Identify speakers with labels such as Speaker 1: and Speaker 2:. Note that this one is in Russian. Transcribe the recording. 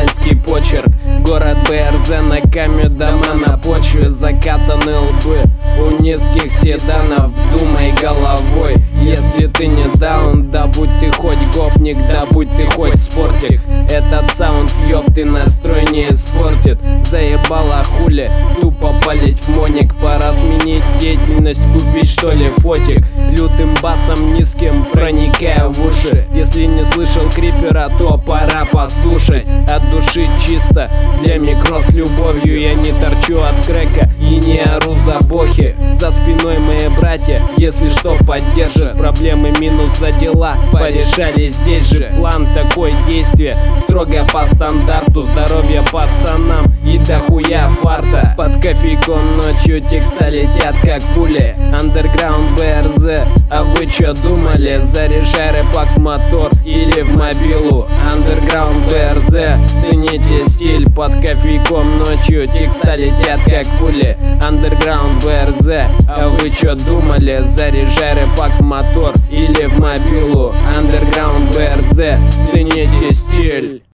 Speaker 1: уральский почерк. Город БРЗ, ногами дома на почве, закатаны лбы у низких седанов. Думай головой, если ты не даун, да будь ты хоть гопник, да будь ты хоть спортик. Этот саунд, ёб, ты настрой не испортит. Заебала хули, тупо палить в моник. Пора сменить деятельность, купить что ли фотик. Лютым басом низким проникая в уши. Если не слышал крипера, то пора послушать. От души чисто, для микро с любовью. Я не торчу от крека и не ору за бохи. За спиной мои братья, если что, поддержат. Проблемы минус за дела порешали здесь же. План такой, действие строго по стандарту. Здоровья пацанам и дохуя фарта. Под кофейком ночью текста летят как пули. Underground БРЗ, а вы чё думали? Заряжай рэпак в мотор или в мобилу. Underground БРЗ, цените стиль. Под кофейком ночью текста летят как пули. Underground БРЗ, а вы чё думали? Заряжай рэпак в мотор или в мобилу. Underground БРЗ, цените стиль.